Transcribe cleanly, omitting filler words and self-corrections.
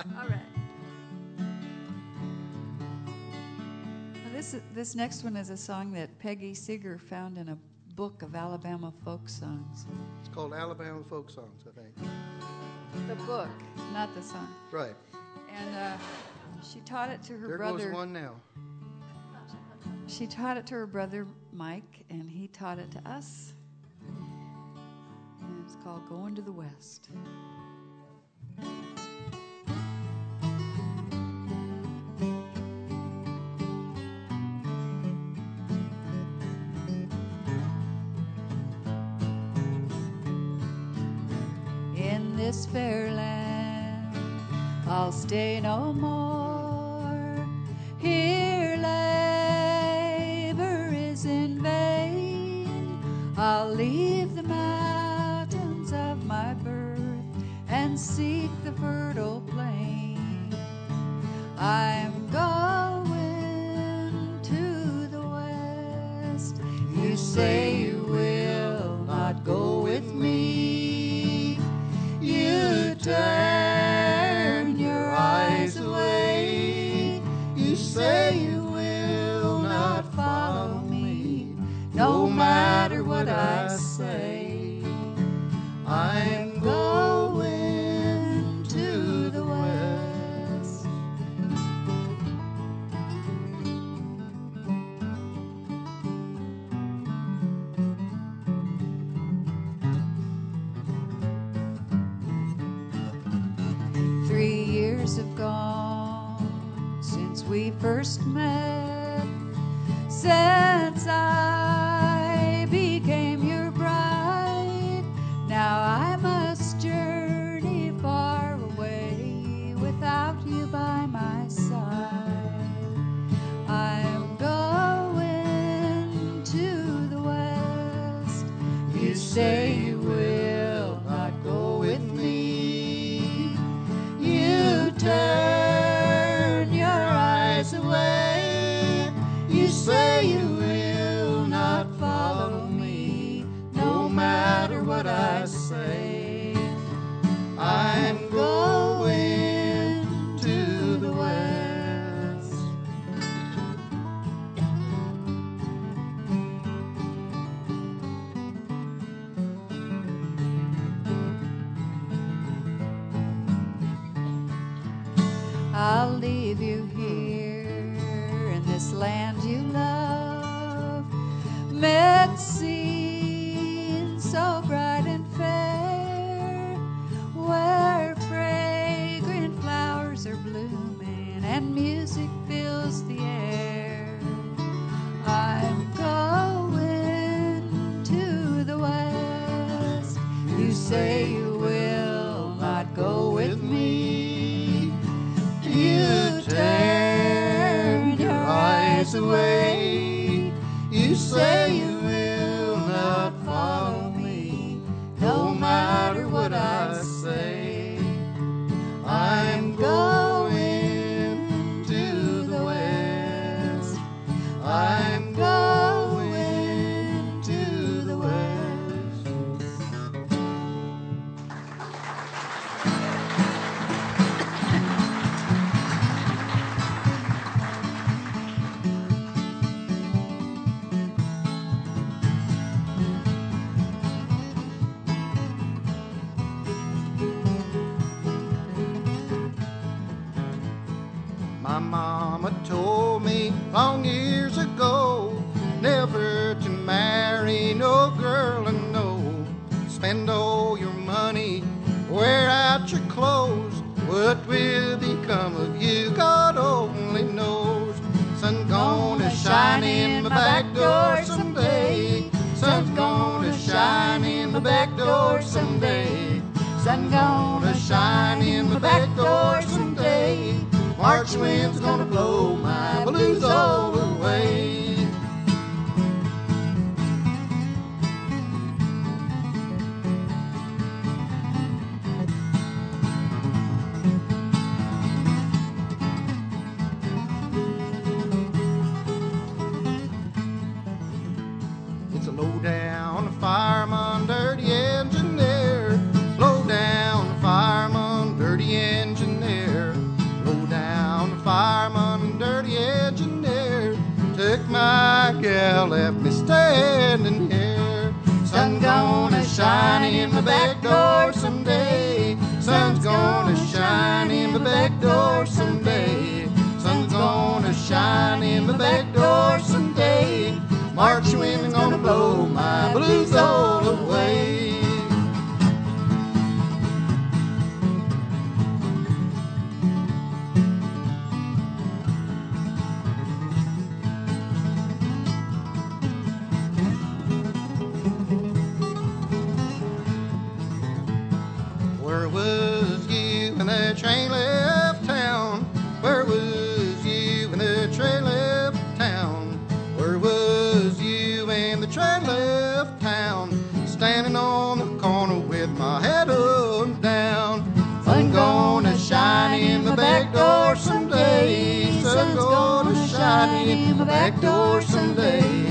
All right. This next one is a song that Peggy Seeger found in a book of Alabama folk songs. It's called Alabama Folk Songs, I think. The book, not the song. Right. And she taught it to her brother. There goes one now. She taught it to her brother Mike, and he taught it to us. And it's called Going to the West. In this fair land, I'll stay no more. Here labor is in vain. I'll leave the mountains of my birth and seek the fertile plain. I'm going to the west. You say you will not go with me. You turn your eyes away. You say you will not follow me, no matter what I say. I'm going to the west. 3 years have gone since we first met, since I became your bride. Now I must journey far away without you by my side. I'm going to the west. You say you will not go with me. You turn your eyes away. You say you will not follow me, no matter what I say. I'm going to the west. I'll leave you here in this land you love, met scenes so bright and fair, where fragrant flowers are blooming and music fills the air. I'm going to the west. You say you will not go with me. You turn your eyes away. You say you will not follow me, no matter what I say. I'm going to the west. I'm going to the west. My mama told me long years ago never to marry no girl and no spend all your money, wear out your clothes. What will become of you, God only knows. Sun gonna shine in my back door someday. Sun's gonna shine in my back door someday. Sun gonna shine in my back door someday. March wind's gonna blow my blues all away. It's a low down fireman, dirty engineer. Low down fireman, dirty engineer. Took my gal, left me standing here. Sun gonna shine in my back door someday. Sun's gonna shine in my back door someday. Sun's gonna shine in my back door someday. March wind's gonna blow my blues all away. Where was you when the train left town? Where was you when the train left town? Where was you when the train left town? Standing on the corner with my head up down. Sun gonna shine in my back door someday. Sun gonna shine in my back door someday.